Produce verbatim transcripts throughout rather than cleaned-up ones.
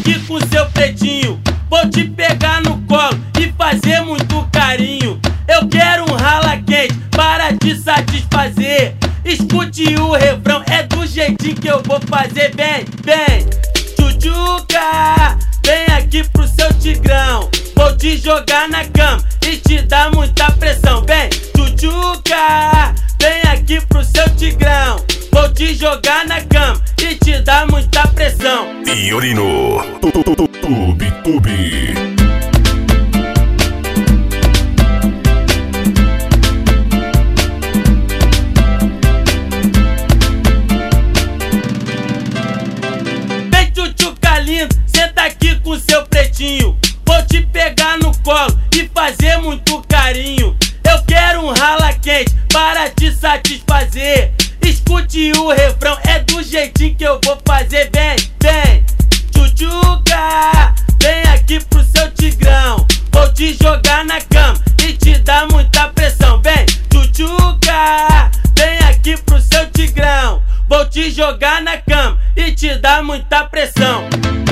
aqui com seu pretinho. Vou te pegar no colo e fazer muito carinho. Eu quero um rala quente para te satisfazer. Escute o refrão, é do jeitinho que eu vou fazer. Vem, vem, tchutchuca, vem aqui pro seu tigrão. Vou te jogar na cama e te dar muita pressão. Vem, tchutchuca, vem aqui pro seu tigrão. Vou te jogar na cama e te dar muita pressão. Fiorino, Tube Tube. Vem, tchutchuca lindo, senta aqui com seu pretinho. Vou te pegar no colo e fazer muito carinho. Eu quero um rala quente para te satisfazer. Escute o refrão, é do jeitinho que eu vou fazer. Vem, vem, tchutchuca, vem aqui pro seu tigrão. Vou te jogar na cama e te dar muita pressão. Vem, tchutchuca, vem aqui pro seu tigrão. Vou te jogar na cama e te dar muita pressão.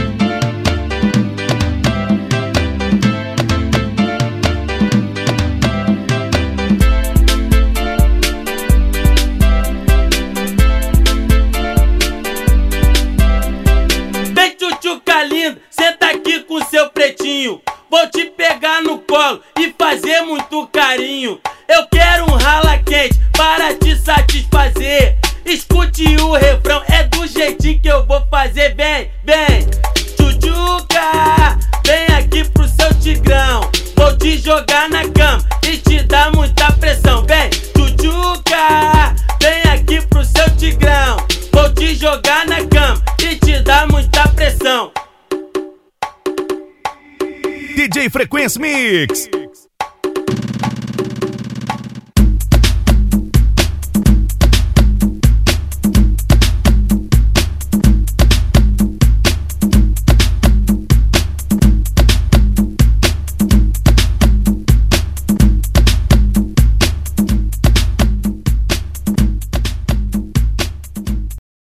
Tchutchuca lindo, senta aqui com seu pretinho. Vou te pegar no colo e fazer muito carinho. Eu quero um rala quente para te satisfazer. Escute o refrão, é do jeitinho que eu vou fazer. Vem, vem, tchutchuca, vem aqui pro seu tigrão. Vou te jogar na cama e te dar muita pressão. Vem, tchutchuca, vem aqui pro seu tigrão. Vou te jogar na cama e te dar muita pressão. D J Frequência Mix.